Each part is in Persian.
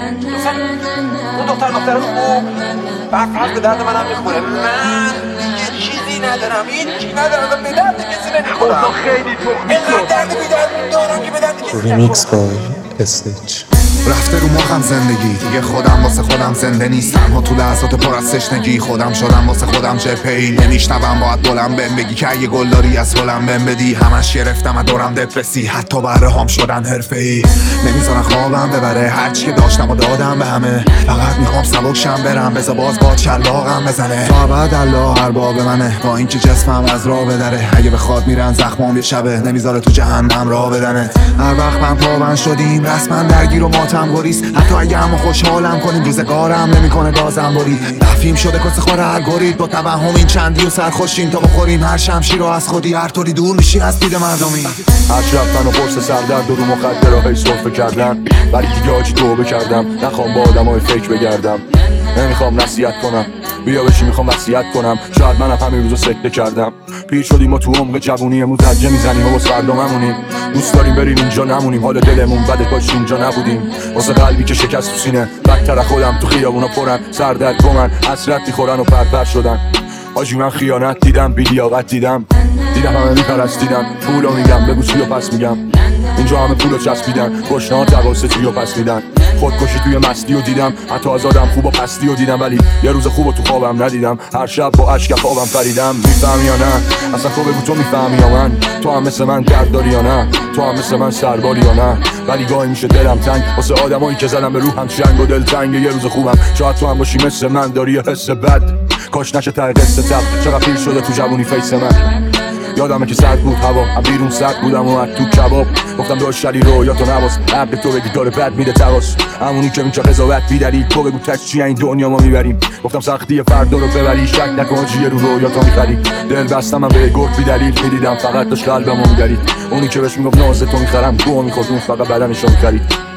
اون دختر خوب فرق به درد منم میخوره. من یه چیزی ندارم، هیچی ندارم، به درد کسی نمیخورم. خیلی اینقدر درد بیدرد دارم که به درد کسی نمیخورم. ریمیکس بای استیچ. رفته رو مخم زندگی، دیگه خودم واسه خودم زنده نیستم. تنها تو لحظات پر از تشنگی خودم شدم واسه خودم جبهه‌ای. نمیشنوم باید بلند بهم بگی که یه گلداری از هلم بهم بدی. همش گرفتم از دورم دپرسی، حتی بهره هام شدن حرفه‌ای. نمیذارن خوابم ببره، هرچی که داشتم و دادم به همه. فقط میخوام سبک شم برم، بذار باز با چلاقم بزنه. تا ابد الله ارباب منه، با اینکه جسمم از راه بدره. اگه بخواد میرن زخمام یه شبه، نمیذاره تو جهنم راه بدنه. هر وقت من پابند شدیم رسما درگیر و ماتم گریز. حتی اگه همو خوشحالم کنیم روزگارم نمیکنه گازم برید. دفیم شده کس خور هر گرید، با توهم این چندی و سرخوشیم تا بخوریم هر شمشیر رو از خودی. هر طوری دور میشی از دید مردمی. هرچی رفتن و قرص سردرد و رو مخدرهای صرفه کردن، ولی دیگه آجی توبه کردم. نخوام با آدمای فکر بگردم، نمیخوام نصیحت کنم، بیا بشی میخوام وصیت کنم. شاید منم همین روزو سکته کردم. پیر شدیم ما تو عمق جوونی، مزجه میزنیم و باز فردا ممونیم. دوست داریم بریم اینجا نمونیم، حال دلمون بده کاش اینجا نبودیم. واسه قلبی که شکست تو سینه، بدتر خودم تو خیابونا پرن. سردرد گمن حسرت میخورن و پرپر شدن. آجی من خیانت دیدم، بی‌لیاقت دیدم همه میپرستیدن. پولو میگم بگو چی و پس میگم. اینجا همه پولو چسبیدن، گشنه‌ها جواسطی و پس میدن. خودکشی توی مستی و دیدم، حتی از آدم خوب و پستی و دیدم. ولی یه روز خوب و تو خوابم ندیدم. هر شب با اشک خوابم پریدم. میفهمی یا نه؟ اصلا تو بگو تو میفهمی یا من؟ تو هم مثل من درد داری یا نه؟ تو هم مثل من سرباری یا نه؟ ولی گاهی میشه دلم تنگ واسه آدمایی که زدم به روحم شنگ و دلتنگ. یه روز خوبم شاید تو هم باشی مثل من، داری یه حس بد. کاش نشه ته قصه تب، چقدر پیر شده تو جوونی فیس من. یادمه که سرد بود هوا، بیرون سرد بودم و تو کباب. گفتم داشت شلی رو یا تو نواز، عقل تو بگی داره بد میده تواس. همونی که اینجا قضاوت بیداری، تو بگو تش چیه این دنیا ما میبریم. گفتم سختی فردا رو ببری، شک نکن چیه رو یا تو میخری. دل بستم من به گرگ بی دلیل، میدیدم فقط داشت قلبمو میدرید. اونی که بهش میگفت ناز تو میخرم، گوه میخورد اون فقط بدنشو میخرید.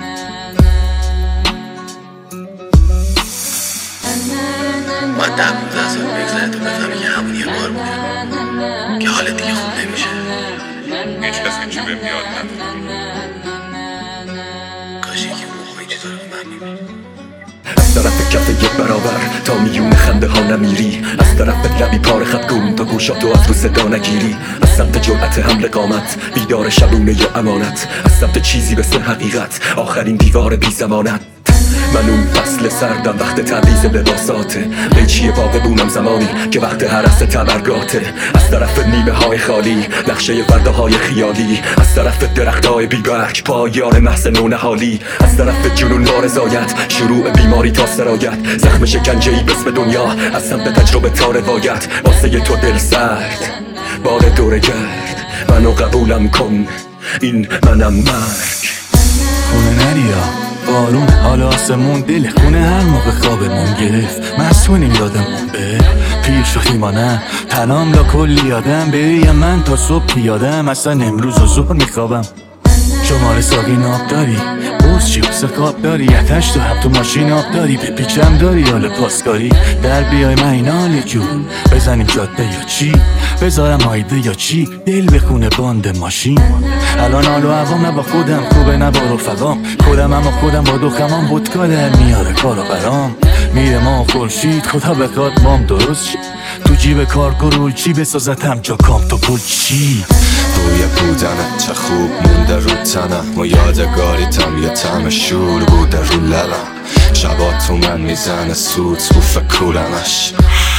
باید 10-15 سال بگذره تا بفهمی که همون یه بار بوده که حالت دیگه خوب نمیشه. هیچ کس که چی بهم یاد نداره. کاش یکی موقعی چطور من میبینی. از طرف کف یک برابر تا میون خنده ها نمیری. از طرف لبی پار خط کن تا گوشاتو از رو صدا نگیری. از سمت جرأت حمل قامت، بیدار شبونه یا امانت. از سمت چیزی مثل حقیقت، آخرین دیوار بی زمانت. من اون فصل سردم وقت تبعیض لباساته. قیچی باغبونم زمانی که وقت هرس تبرگاته. از طرف نیمه های خالی، نقشه فرداهای خیالی. از طرف درخت های بیبرگ، پایان محض نونهالی. از طرف جنون وارضایت، شروع بیماری تا سرایت. زخم شکنجه‌ای بسم دنیا، از سمت تجربه تا روایت. واسه تو دل سرد، بار دور گرد. منو قبولم کن، این منم مرگ. خونه نریا بارون، حال آسمون دل خونه هر موقع خوابمون گرفت. مسئولیم یادمون به پیر شدیم ما نه، تنام لا کلی آدم بریم. من تا صبح پیادم، اصلا امروز و ظهر میخوابم. شماره ساقی ناب داری، بوز چی بسه خواب داری. اتش تو هم تو ماشین آب داری، به پیچم داری حال پاسکاری. در بیای من این حال جون، بزنیم جاده یا چی؟ بذارم هایده یا چی؟ دل بخونه باند ماشین. الان حال و عوام نه با خودم خوبه نه با رفقام. خودم اما خودم با دخمام بودکا در میاره کارو برام. میره ما خورشید خدا بخواد مام درست شد. تو جیب کارگرول چی بسازد همجا کام تو پول چی؟ بوی بودنه چه خوب مونده رو تنم و یادگاریتم یه طعم شور بوده رو لبم. شبا تو من میزنه سوت بوف کولمش،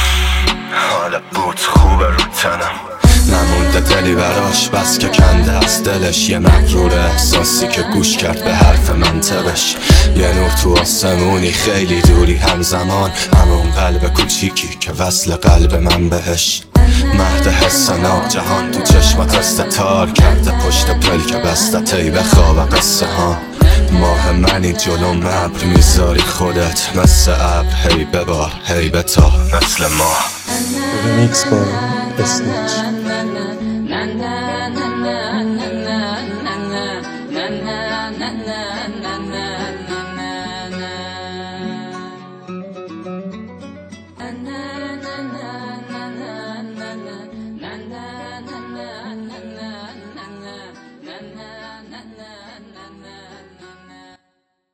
حال بود خوبه رو تنم. نمونده دلی براش بس که کنده از دلش. یه مغرور احساسی که گوش کرد به حرف منطقش. یه نور تو آسمونی خیلی دوری همزمان، همون قلب کوچیکی که وصل قلب من بهش. مهد حس ناب جهان تو چشمت استتار کرده، پشت پلک بسته تی به خواب قصه ها. ماه منی جلو مبر میذاری خودت مثل ابر، هی ببار هی بتا مثل ماه. ریمیکس بای استیچ.